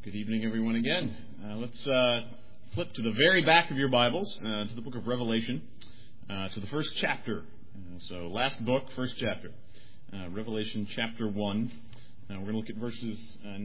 Good evening, everyone, again. Let's flip to the very back of your Bibles, to the book of Revelation, to the first chapter. So last book, first chapter. Revelation chapter 1. We're going to look at verses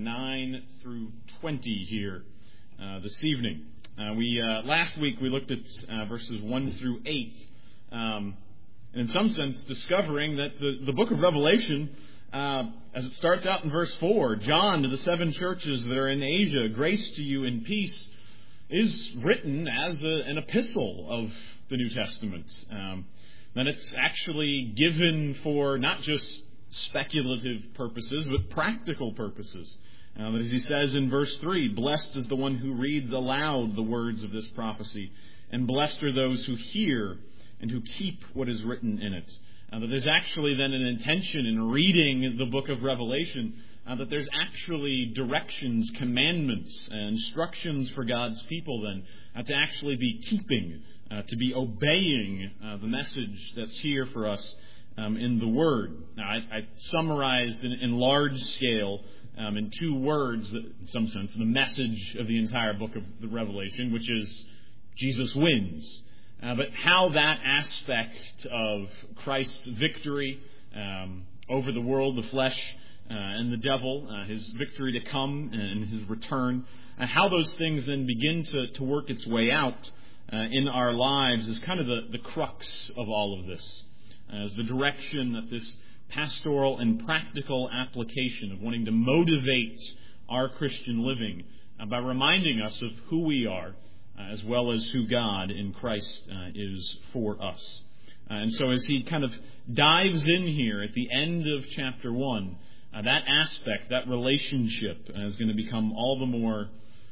9 through 20 here this evening. Last week we looked at verses 1 through 8. And in some sense, discovering that the book of Revelation, as it starts out in verse 4, John, to the seven churches that are in Asia, grace to you and peace, is written as an epistle of the New Testament. That it's actually given for not just speculative purposes, but practical purposes. As he says in verse 3, blessed is the one who reads aloud the words of this prophecy, and blessed are those who hear and who keep what is written in it. That there's actually then an intention in reading the book of Revelation, that there's actually directions, commandments, instructions for God's people then to actually be keeping, to be obeying the message that's here for us in the Word. Now, I summarized in large scale in two words, in some sense, the message of the entire book of the Revelation, which is Jesus wins. But how that aspect of Christ's victory over the world, the flesh, and the devil, his victory to come and his return, how those things then begin to work its way out in our lives is kind of the crux of all of this. As the direction that this pastoral and practical application of wanting to motivate our Christian living by reminding us of who we are, as well as who God in Christ is for us. And so as he kind of dives in here at the end of chapter 1, that aspect, that relationship is going to become all the more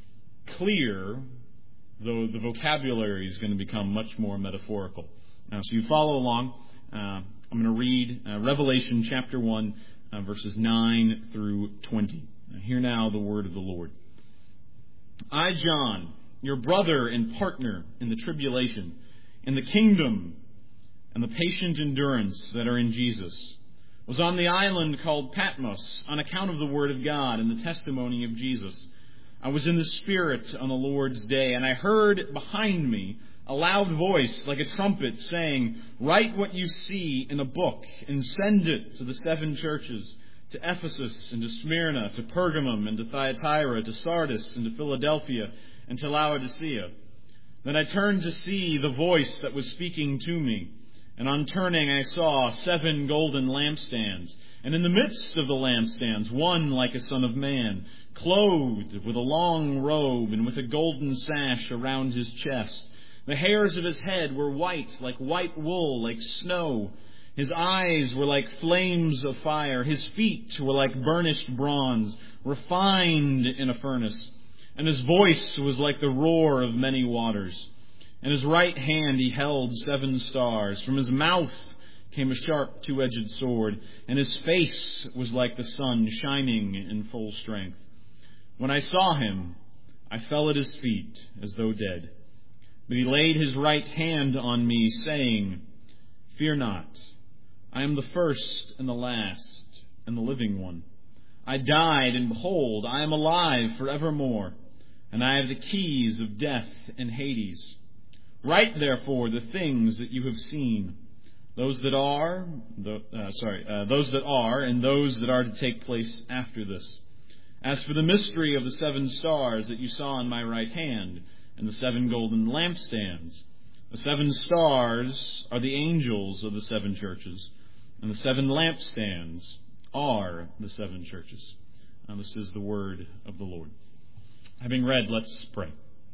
clear, though the vocabulary is going to become much more metaphorical. So you follow along. I'm going to read Revelation chapter 1, verses 9 through 20. Hear now the word of the Lord. I, John, your brother and partner in the tribulation, in the kingdom and the patient endurance that are in Jesus, was on the island called Patmos on account of the word of God and the testimony of Jesus. I was in the Spirit on the Lord's day, and I heard behind me a loud voice like a trumpet saying, write what you see in a book and send it to the seven churches, to Ephesus and to Smyrna, to Pergamum and to Thyatira, to Sardis and to Philadelphia, and to Laodicea. Then I turned to see the voice that was speaking to me. And on turning I saw 7 golden lampstands. And in the midst of the lampstands, one like a son of man, clothed with a long robe and with a golden sash around his chest. The hairs of his head were white, like white wool, like snow. His eyes were like flames of fire. His feet were like burnished bronze, refined in a furnace. And his voice was like the roar of many waters. In his right hand he held 7 stars. From his mouth came a sharp 2-edged sword, and his face was like the sun shining in full strength. When I saw him, I fell at his feet as though dead. But he laid his right hand on me, saying, fear not, I am the first and the last and the living one. I died, and behold, I am alive forevermore. And I have the keys of death and Hades. Write therefore the things that you have seen, those that are, and those that are to take place after this. As for the mystery of the 7 stars that you saw in my right hand, and the 7 golden lampstands, the 7 stars are the angels of the 7 churches, and the 7 lampstands are the 7 churches. And this is the word of the Lord. Having read, let's pray.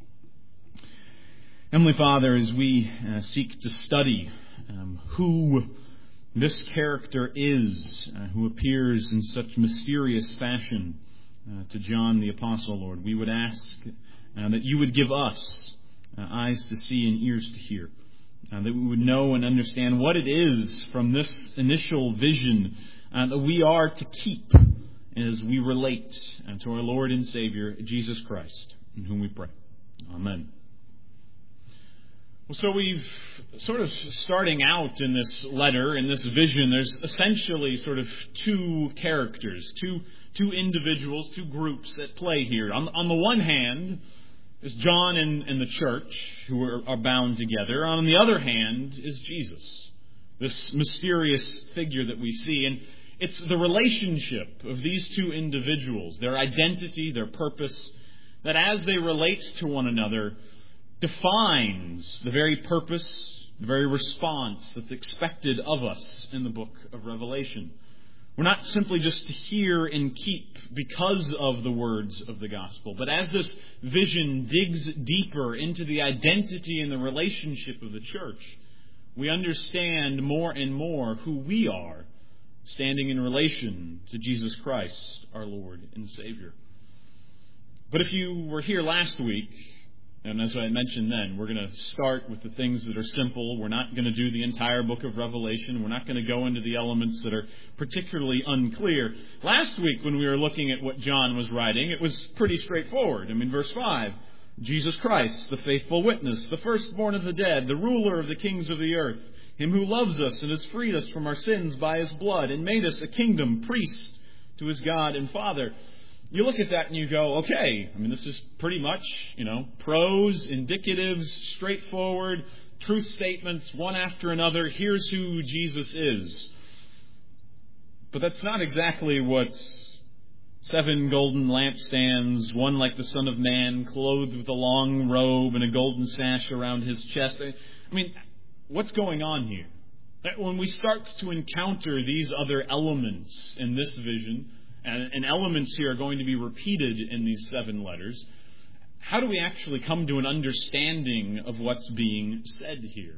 Heavenly Father, as we seek to study who this character is, who appears in such mysterious fashion to John the Apostle, Lord, we would ask that you would give us eyes to see and ears to hear, that we would know and understand what it is from this initial vision that we are to keep as we relate to our Lord and Savior, Jesus Christ, in whom we pray. Amen. Well, so we've sort of starting out in this letter, in this vision, there's essentially sort of 2 characters, two individuals, two groups at play here. On the one hand is John and the church, who are bound together. On the other hand is Jesus, this mysterious figure that we see. And it's the relationship of these two individuals, their identity, their purpose, that as they relate to one another, defines the very purpose, the very response that's expected of us in the book of Revelation. We're not simply just to hear and keep because of the words of the gospel, but as this vision digs deeper into the identity and the relationship of the church, we understand more and more who we are, standing in relation to Jesus Christ, our Lord and Savior. But if you were here last week, and as I mentioned then, we're going to start with the things that are simple. We're not going to do the entire book of Revelation. We're not going to go into the elements that are particularly unclear. Last week, when we were looking at what John was writing, it was pretty straightforward. Verse 5, Jesus Christ, the faithful witness, the firstborn of the dead, the ruler of the kings of the earth, him who loves us and has freed us from our sins by his blood and made us a kingdom, priest to his God and Father. You look at that and you go, okay, this is pretty much, prose, indicatives, straightforward, truth statements, one after another. Here's who Jesus is. But that's not exactly what 7 golden lampstands, one like the Son of Man, clothed with a long robe and a golden sash around his chest. What's going on here? When we start to encounter these other elements in this vision, and elements here are going to be repeated in these 7 letters, how do we actually come to an understanding of what's being said here?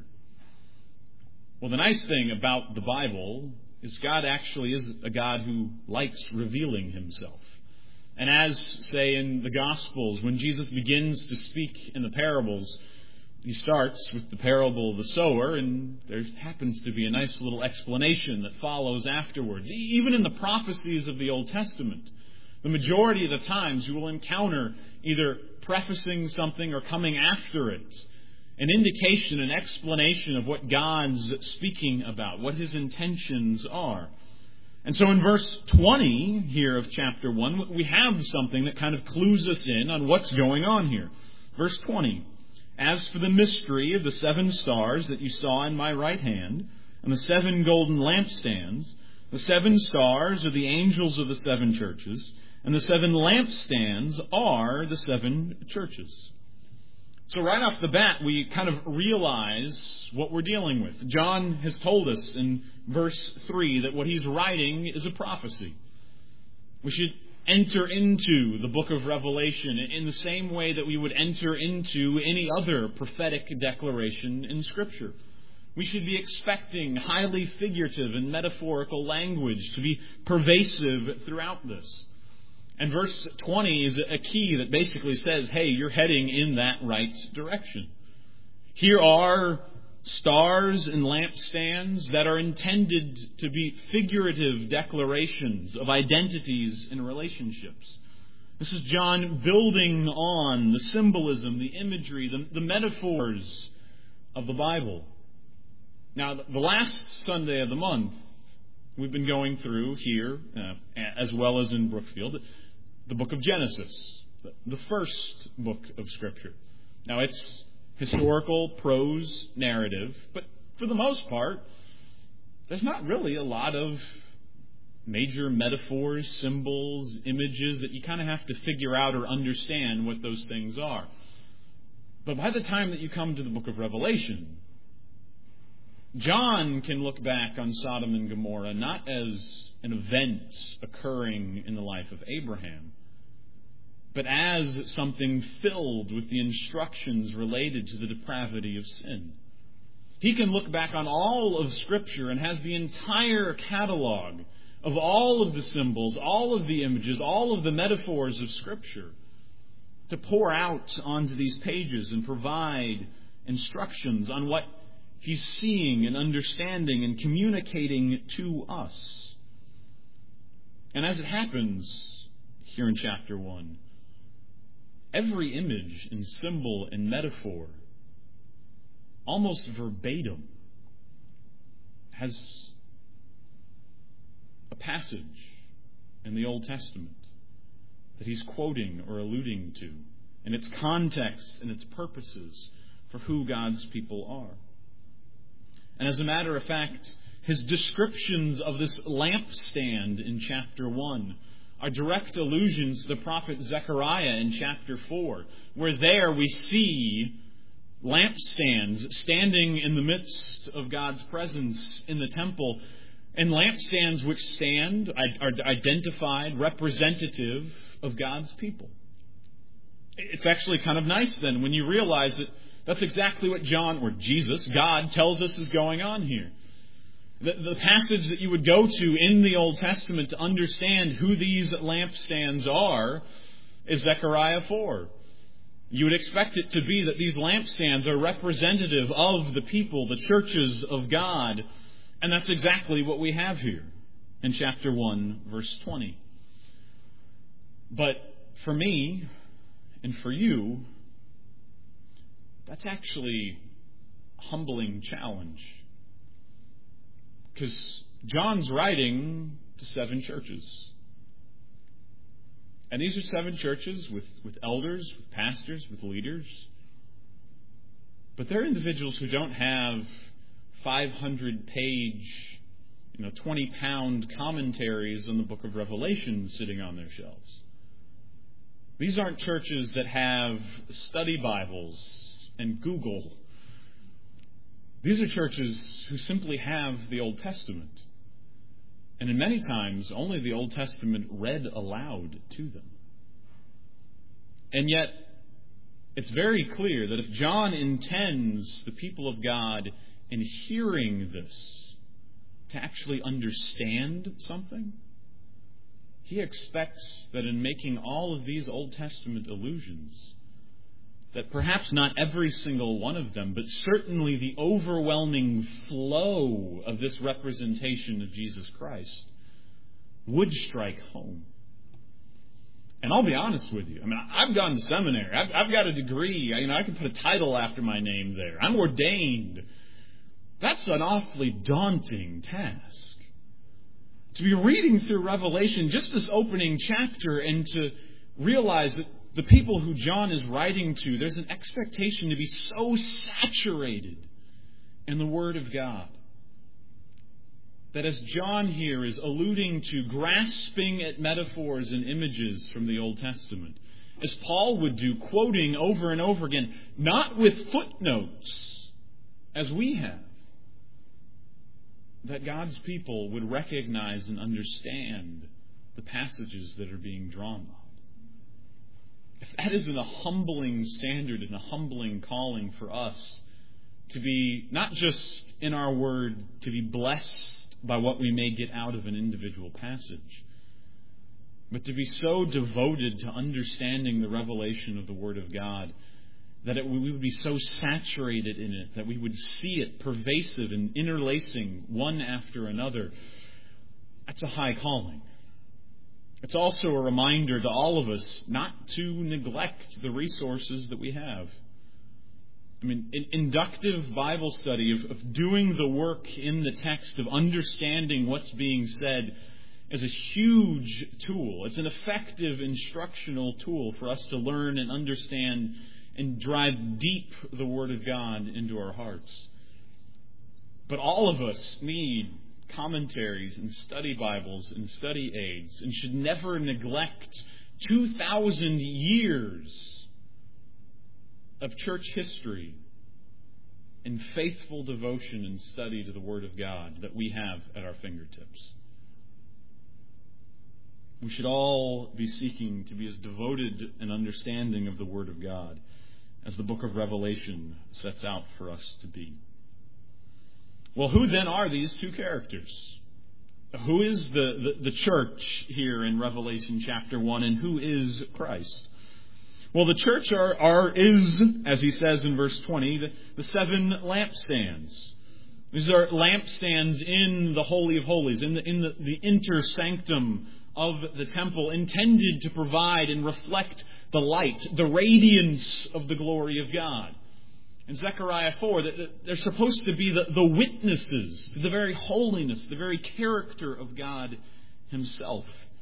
Well, the nice thing about the Bible is God actually is a God who likes revealing himself. And as, say, in the Gospels, when Jesus begins to speak in the parables, he starts with the parable of the sower, and there happens to be a nice little explanation that follows afterwards. Even in the prophecies of the Old Testament, the majority of the times you will encounter either prefacing something or coming after it, an indication, an explanation of what God's speaking about, what his intentions are. And so in verse 20 here of chapter 1, we have something that kind of clues us in on what's going on here. Verse 20. As for the mystery of the 7 stars that you saw in my right hand, and the 7 golden lampstands, the 7 stars are the angels of the 7 churches, and the 7 lampstands are the 7 churches. So right off the bat, we kind of realize what we're dealing with. John has told us in verse 3 that what he's writing is a prophecy. We should enter into the book of Revelation in the same way that we would enter into any other prophetic declaration in Scripture. We should be expecting highly figurative and metaphorical language to be pervasive throughout this. And verse 20 is a key that basically says, hey, you're heading in that right direction. Here are stars and lampstands that are intended to be figurative declarations of identities and relationships. This is John building on the symbolism, the imagery, the metaphors of the Bible. Now, the last Sunday of the month, we've been going through here, as well as in Brookfield, the book of Genesis, the first book of Scripture. Now, it's historical, prose, narrative, but for the most part, there's not really a lot of major metaphors, symbols, images that you kind of have to figure out or understand what those things are. But by the time that you come to the book of Revelation, John can look back on Sodom and Gomorrah not as an event occurring in the life of Abraham, but as something filled with the instructions related to the depravity of sin. He can look back on all of Scripture and has the entire catalog of all of the symbols, all of the images, all of the metaphors of Scripture to pour out onto these pages and provide instructions on what he's seeing and understanding and communicating to us. And as it happens here in chapter 1, every image and symbol and metaphor, almost verbatim, has a passage in the Old Testament that he's quoting or alluding to, and its context and its purposes for who God's people are. And as a matter of fact, his descriptions of this lampstand in chapter 1 are direct allusions to the prophet Zechariah in chapter 4, where there we see lampstands standing in the midst of God's presence in the temple, and lampstands which stand are identified, representative of God's people. It's actually kind of nice then when you realize that that's exactly what John, or Jesus, God, tells us is going on here. The passage that you would go to in the Old Testament to understand who these lampstands are is Zechariah 4. You would expect it to be that these lampstands are representative of the people, the churches of God. And that's exactly what we have here in chapter 1, verse 20. But for me and for you, that's actually a humbling challenge. Because John's writing to 7 churches. And these are 7 churches with elders, with pastors, with leaders. But they're individuals who don't have 500-page, 20-pound commentaries on the book of Revelation sitting on their shelves. These aren't churches that have study Bibles and Google. These are churches who simply have the Old Testament. And in many times, only the Old Testament read aloud to them. And yet, it's very clear that if John intends the people of God in hearing this to actually understand something, he expects that in making all of these Old Testament allusions, that perhaps not every single one of them, but certainly the overwhelming flow of this representation of Jesus Christ would strike home. And I'll be honest with you. I've gone to seminary. I've got a degree. I can put a title after my name there. I'm ordained. That's an awfully daunting task. To be reading through Revelation, just this opening chapter, and to realize that the people who John is writing to, there's an expectation to be so saturated in the Word of God that as John here is alluding to grasping at metaphors and images from the Old Testament, as Paul would do, quoting over and over again, not with footnotes as we have, that God's people would recognize and understand the passages that are being drawn on. If that isn't a humbling standard and a humbling calling for us to be, not just in our word, to be blessed by what we may get out of an individual passage, but to be so devoted to understanding the revelation of the Word of God that we would be so saturated in it that we would see it pervasive and interlacing one after another. That's a high calling. It's also a reminder to all of us not to neglect the resources that we have. Inductive Bible study of doing the work in the text, of understanding what's being said, is a huge tool. It's an effective instructional tool for us to learn and understand and drive deep the Word of God into our hearts. But all of us need commentaries and study Bibles and study aids, and should never neglect 2,000 years of church history and faithful devotion and study to the Word of God that we have at our fingertips. We should all be seeking to be as devoted and understanding of the Word of God as the book of Revelation sets out for us to be. Well, who then are these 2 characters? Who is the church here in Revelation chapter 1, and who is Christ? Well, the church is, as he says in verse 20, the 7 lampstands. These are lampstands in the Holy of Holies, in the inner sanctum of the temple, intended to provide and reflect the light, the radiance of the glory of God. In Zechariah 4, they're supposed to be the witnesses to the very holiness, the very character of God Himself.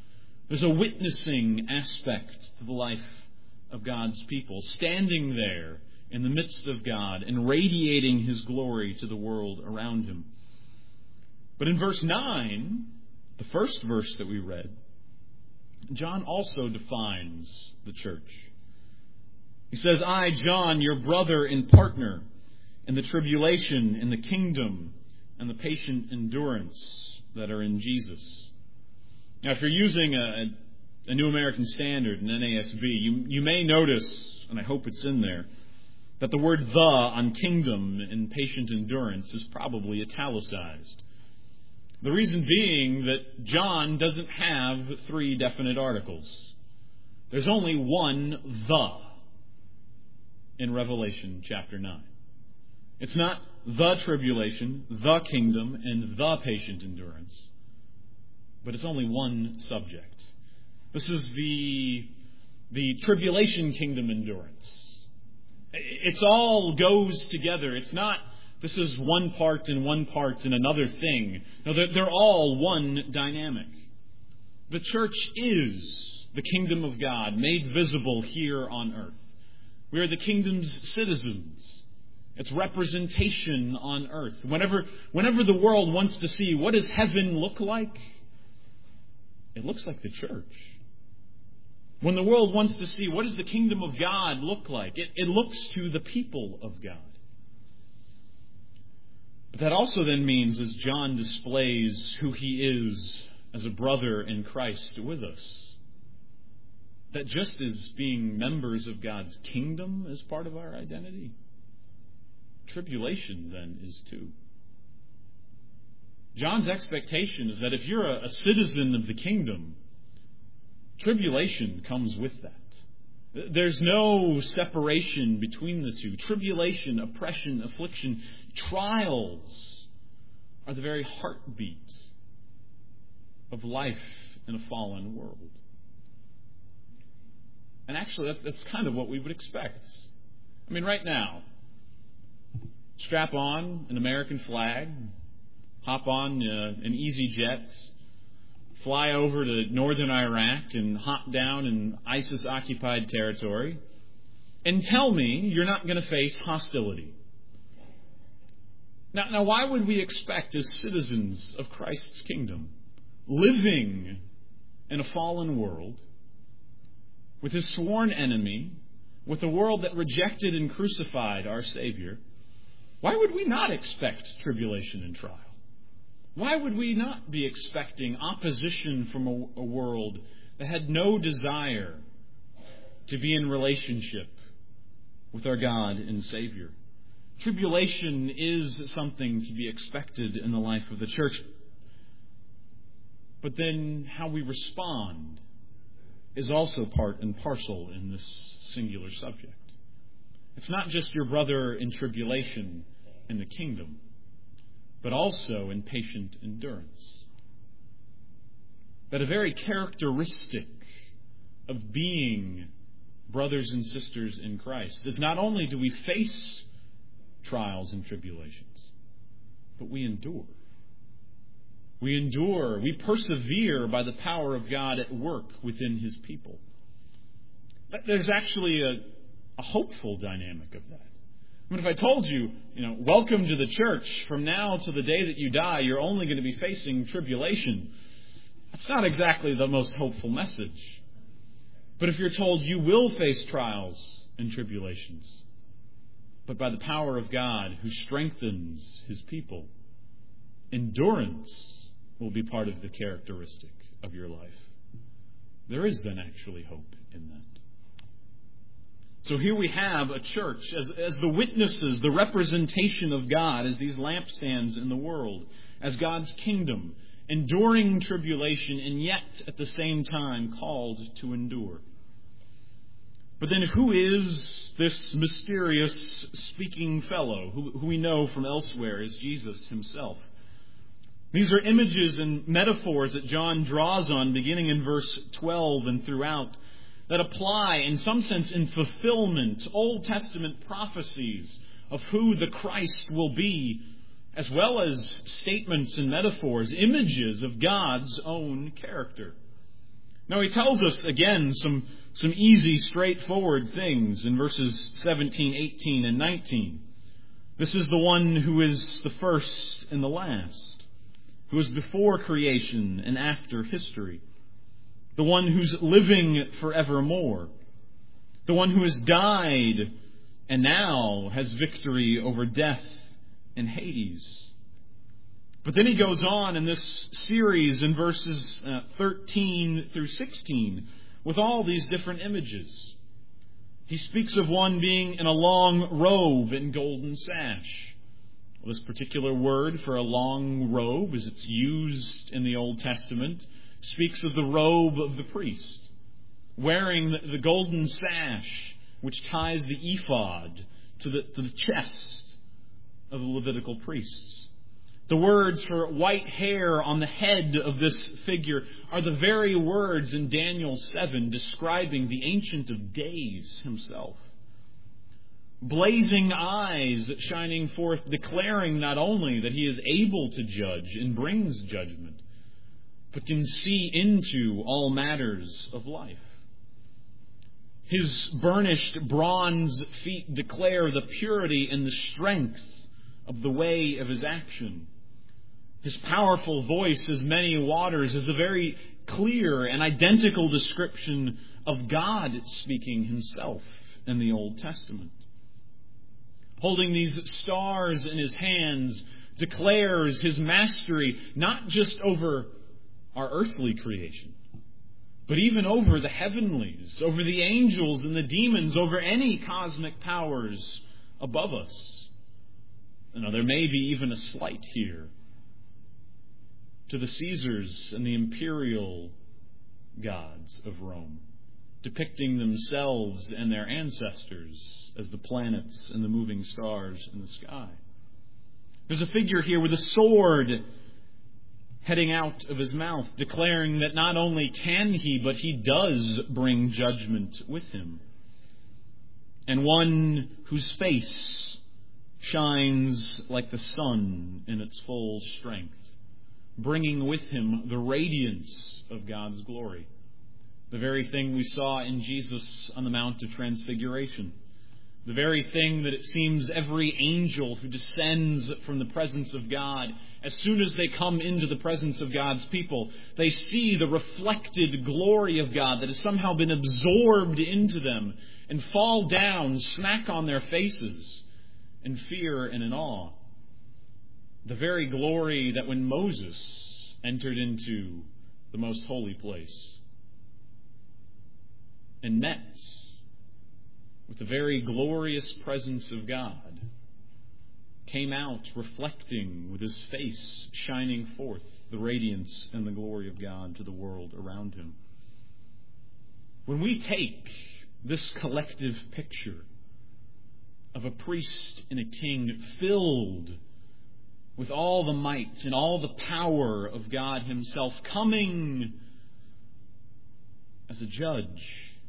There's a witnessing aspect to the life of God's people, standing there in the midst of God and radiating His glory to the world around Him. But in verse 9, the first verse that we read, John also defines the church. He says, I, John, your brother and partner in the tribulation, in the kingdom, and the patient endurance that are in Jesus. Now, if you're using a New American Standard, an NASB, you may notice, and I hope it's in there, that the word the on kingdom and patient endurance is probably italicized. The reason being that John doesn't have three definite articles. There's only one the in Revelation chapter 9. It's not the tribulation, the kingdom, and the patient endurance. But it's only one subject. This is the tribulation kingdom endurance. It's all goes together. It's not this is one part and another thing. No, they're all one dynamic. The church is the kingdom of God made visible here on earth. We are the kingdom's citizens. It's representation on earth. Whenever the world wants to see what does heaven look like, it looks like the church. When the world wants to see what does the kingdom of God look like, it looks to the people of God. But that also then means, as John displays who he is as a brother in Christ with us, that just as being members of God's kingdom is part of our identity, tribulation then is too. John's expectation is that if you're a citizen of the kingdom, tribulation comes with that. There's no separation between the two. Tribulation, oppression, affliction, trials are the very heartbeat of life in a fallen world. And actually, that's kind of what we would expect. I mean, right now, strap on an American flag, hop on an EasyJet, fly over to northern Iraq and hop down in ISIS-occupied territory, and tell me you're not going to face hostility. Now, why would we expect as citizens of Christ's kingdom, living in a fallen world, with His sworn enemy, with a world that rejected and crucified our Savior, why would we not expect tribulation and trial? Why would we not be expecting opposition from a world that had no desire to be in relationship with our God and Savior? Tribulation is something to be expected in the life of the church. But then how we respond is also part and parcel in this singular subject. It's not just your brother in tribulation in the kingdom, but also in patient endurance. That a very characteristic of being brothers and sisters in Christ is not only do we face trials and tribulations, but we endure. We endure, we persevere by the power of God at work within His people. There's actually a hopeful dynamic of that. I mean, if I told you, welcome to the church, from now to the day that you die, you're only going to be facing tribulation, that's not exactly the most hopeful message. But if you're told you will face trials and tribulations, but by the power of God who strengthens His people, endurance will be part of the characteristic of your life. There is then actually hope in that. So here we have a church as the witnesses, the representation of God, as these lampstands in the world, as God's kingdom, enduring tribulation and yet at the same time called to endure. But then who is this mysterious speaking fellow who we know from elsewhere as Jesus Himself? These are images and metaphors that John draws on beginning in verse 12 and throughout, that apply in some sense in fulfillment, Old Testament prophecies of who the Christ will be, as well as statements and metaphors, images of God's own character. Now he tells us again some easy, straightforward things in verses 17, 18, and 19. This is the one who is the first and the last, who is before creation and after history, the one who's living forevermore, the one who has died and now has victory over death and Hades. But then he goes on in this series in verses 13 through 16 with all these different images. He speaks of one being in a long robe and golden sash. Well, this particular word for a long robe, as it's used in the Old Testament, speaks of the robe of the priest, wearing the golden sash which ties the ephod to the chest of the Levitical priests. The words for white hair on the head of this figure are the very words in Daniel 7 describing the Ancient of Days himself. Blazing eyes shining forth, declaring not only that he is able to judge and brings judgment, but can see into all matters of life. His burnished bronze feet declare the purity and the strength of the way of his action. His powerful voice, as many waters, is a very clear and identical description of God speaking himself in the Old Testament. Holding these stars in his hands declares his mastery not just over our earthly creation, but even over the heavenlies, over the angels and the demons, over any cosmic powers above us. Now, there may be even a slight here to the Caesars and the imperial gods of Rome, depicting themselves and their ancestors as the planets and the moving stars in the sky. There's a figure here with a sword heading out of his mouth, declaring that not only can he, but he does bring judgment with him. And one whose face shines like the sun in its full strength, bringing with him the radiance of God's glory. The very thing we saw in Jesus on the Mount of Transfiguration. The very thing that it seems every angel who descends from the presence of God, as soon as they come into the presence of God's people, they see the reflected glory of God that has somehow been absorbed into them and fall down, smack on their faces in fear and in awe. The very glory that when Moses entered into the most holy place and met with the very glorious presence of God, came out reflecting with his face shining forth the radiance and the glory of God to the world around him. When we take this collective picture of a priest and a king filled with all the might and all the power of God himself, coming as a judge,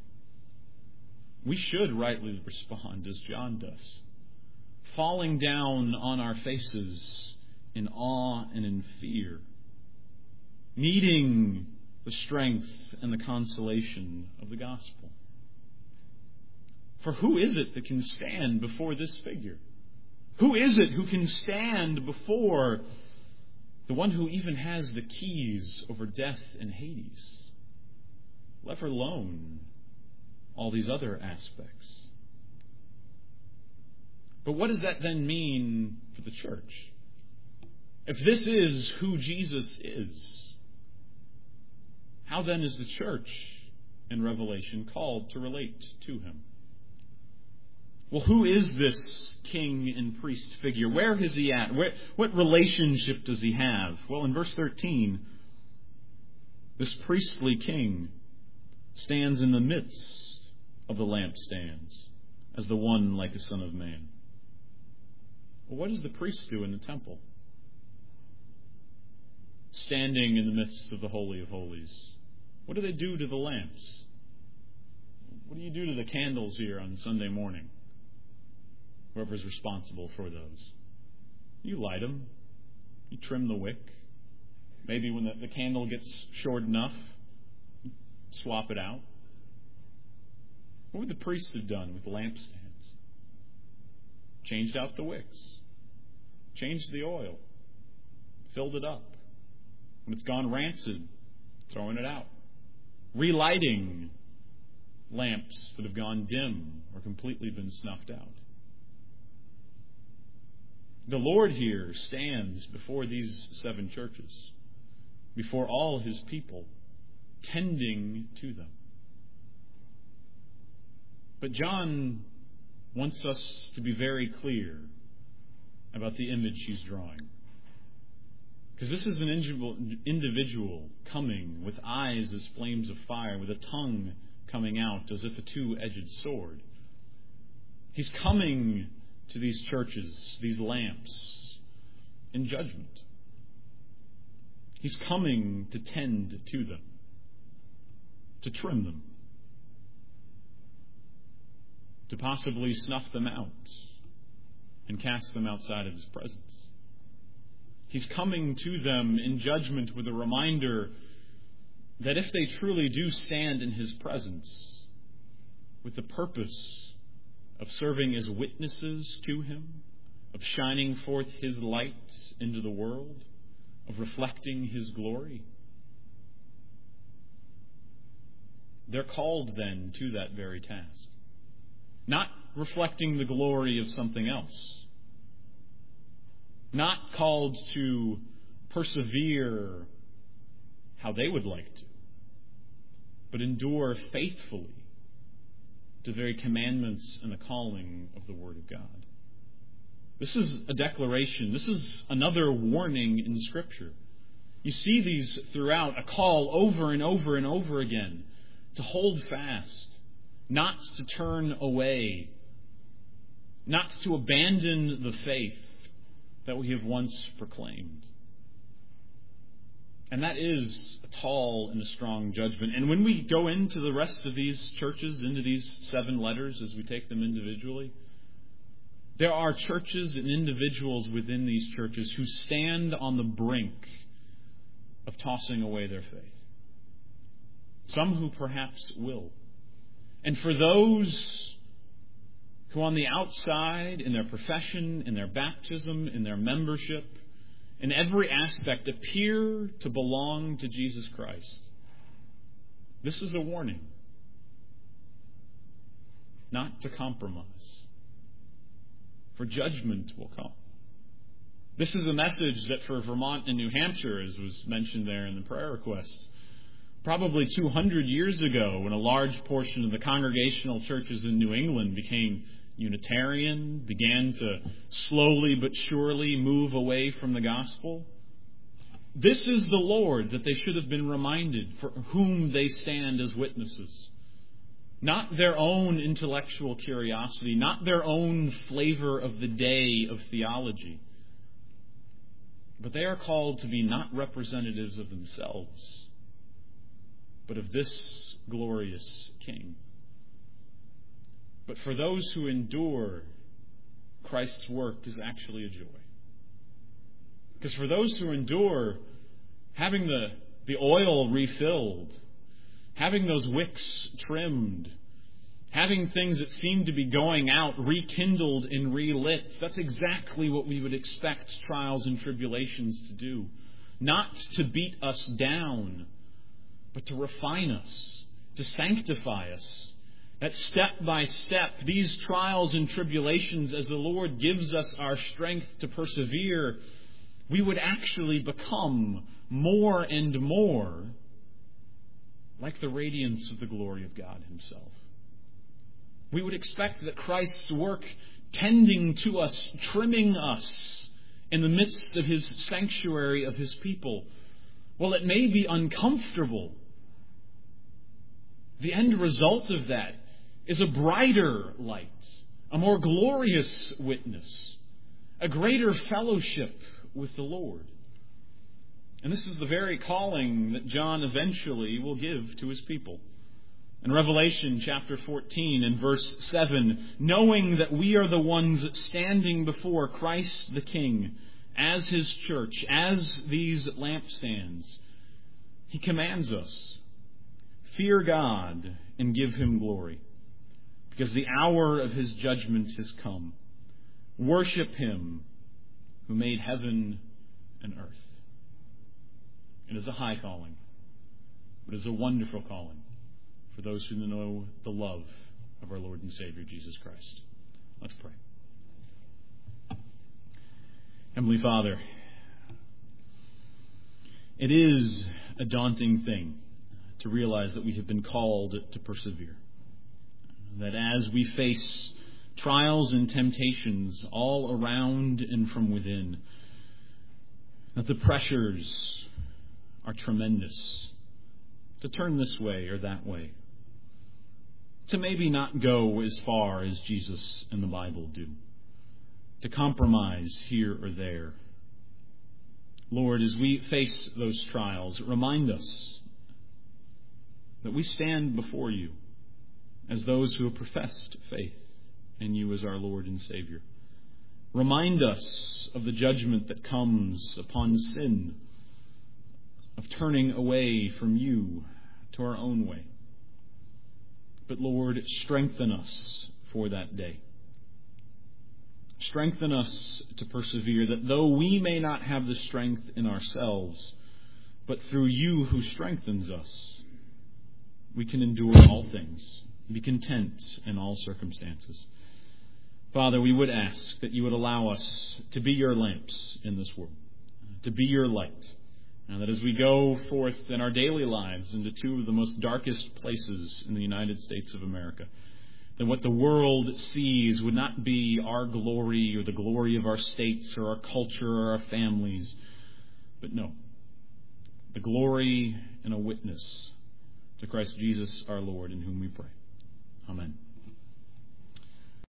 we should rightly respond as John does, falling down on our faces in awe and in fear, needing the strength and the consolation of the gospel. For who is it that can stand before this figure? Who is it who can stand before the one who even has the keys over death and Hades, let alone all these other aspects? But what does that then mean for the church? If this is who Jesus is, how then is the church in Revelation called to relate to him? Well, who is this king and priest figure? Where is he at? What relationship does he have? Well, in verse 13, this priestly king stands in the midst of the lampstands as the one like a son of man. Well, what does the priest do in the temple? Standing in the midst of the Holy of Holies. What do they do to the lamps? What do you do to the candles here on Sunday morning? Whoever's responsible for those. You light them. You trim the wick. Maybe when the candle gets short enough, you swap it out? What would the priests have done with lampstands? Changed out the wicks, changed the oil, filled it up. When it's gone rancid, throwing it out. Relighting lamps that have gone dim or completely been snuffed out. The Lord here stands before these 7 churches, before all His people, tending to them. But John wants us to be very clear about the image he's drawing. Because this is an individual coming with eyes as flames of fire, with a tongue coming out as if a two-edged sword. He's coming to these churches, these lamps, in judgment. He's coming to tend to them, to trim them, to possibly snuff them out and cast them outside of His presence. He's coming to them in judgment with a reminder that if they truly do stand in His presence with the purpose of serving as witnesses to Him, of shining forth His light into the world, of reflecting His glory, they're called then to that very task. Not reflecting the glory of something else. Not called to persevere how they would like to, but endure faithfully to the very commandments and the calling of the Word of God. This is a declaration. This is another warning in Scripture. You see these throughout, a call over and over and over again to hold fast, not to turn away, not to abandon the faith that we have once proclaimed. And that is a tall and a strong judgment. And when we go into the rest of these churches, into these 7 letters as we take them individually, there are churches and individuals within these churches who stand on the brink of tossing away their faith. Some who perhaps will. And for those who on the outside, in their profession, in their baptism, in their membership, in every aspect appear to belong to Jesus Christ, this is a warning not to compromise, for judgment will come. This is a message that for Vermont and New Hampshire, as was mentioned there in the prayer requests, probably 200 years ago, when a large portion of the congregational churches in New England became Unitarian, began to slowly but surely move away from the gospel. This is the Lord that they should have been reminded, for whom they stand as witnesses. Not their own intellectual curiosity, not their own flavor of the day of theology. But they are called to be not representatives of themselves, but of this glorious King. But for those who endure, Christ's work is actually a joy. Because for those who endure, having the oil refilled, having those wicks trimmed, having things that seem to be going out rekindled and relit, that's exactly what we would expect trials and tribulations to do. Not to beat us down, but to refine us, to sanctify us. That step by step, these trials and tribulations, as the Lord gives us our strength to persevere, we would actually become more and more like the radiance of the glory of God Himself. We would expect that Christ's work tending to us, trimming us in the midst of His sanctuary of His people, while it may be uncomfortable, the end result of that is a brighter light, a more glorious witness, a greater fellowship with the Lord. And this is the very calling that John eventually will give to his people. In Revelation chapter 14 and verse 7, knowing that we are the ones standing before Christ the King as His church, as these lampstands, He commands us, Fear God and give Him glory, because the hour of His judgment has come. Worship Him who made heaven and earth. It is a high calling, but it is a wonderful calling for those who know the love of our Lord and Savior Jesus Christ. Let's pray. Heavenly Father, it is a daunting thing to realize that we have been called to persevere. That as we face trials and temptations all around and from within, that the pressures are tremendous to turn this way or that way, to maybe not go as far as Jesus and the Bible do, to compromise here or there. Lord, as we face those trials, remind us that we stand before You as those who have professed faith in You as our Lord and Savior. Remind us of the judgment that comes upon sin, of turning away from You to our own way. But Lord, strengthen us for that day. Strengthen us to persevere, that though we may not have the strength in ourselves, but through You who strengthens us, we can endure all things, be content in all circumstances. Father, we would ask that You would allow us to be Your lamps in this world, to be Your light, and that as we go forth in our daily lives into two of the most darkest places in the United States of America, that what the world sees would not be our glory or the glory of our states or our culture or our families, but no, the glory and a witness to Christ Jesus our Lord, in whom we pray. Amen.